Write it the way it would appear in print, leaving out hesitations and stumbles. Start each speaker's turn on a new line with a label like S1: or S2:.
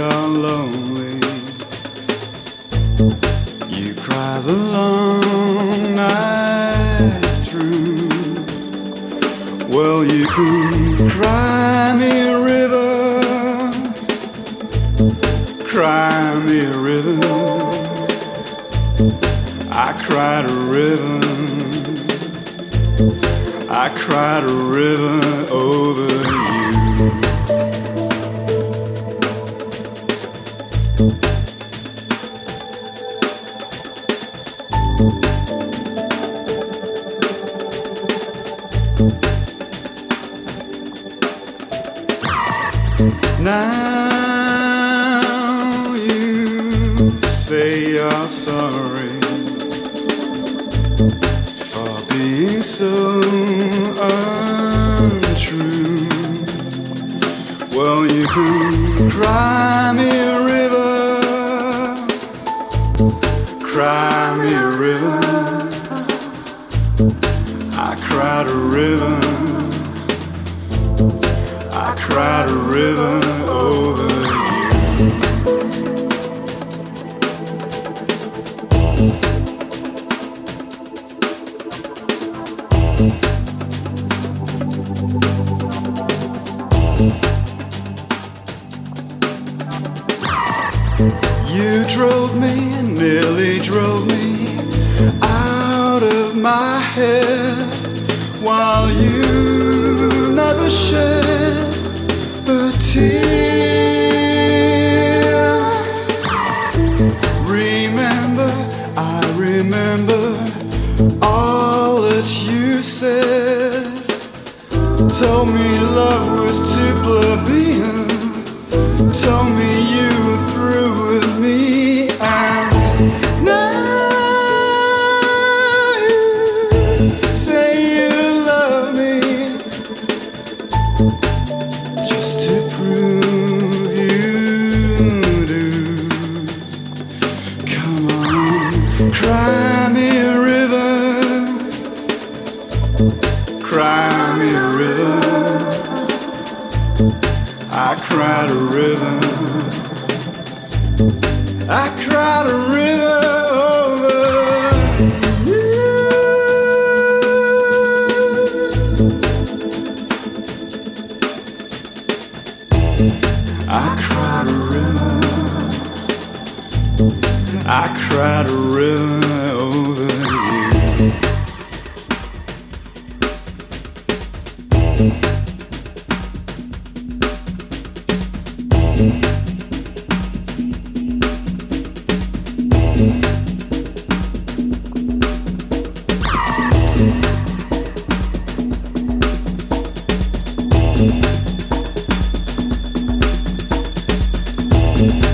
S1: you're lonely. You cry the long night through. Well, you can cry me a river, cry me a river. I cried a river, I cried a river over you. Now you say you're sorry for being so untrue. Well, you can cry me a river, cry me a river. I cried a river, I cried a river over you. You drove me, nearly drove me out of my head, while you never shed a tear. Remember, I remember all that you said. Told me love was too plebeian, told me you were through with me. And now you say you love me, just to prove you do. Come on, cry me a river, cry me a river. I cried a river, I cried a river over you. I cried a river, I cried a river over you.
S2: Mm-hmm.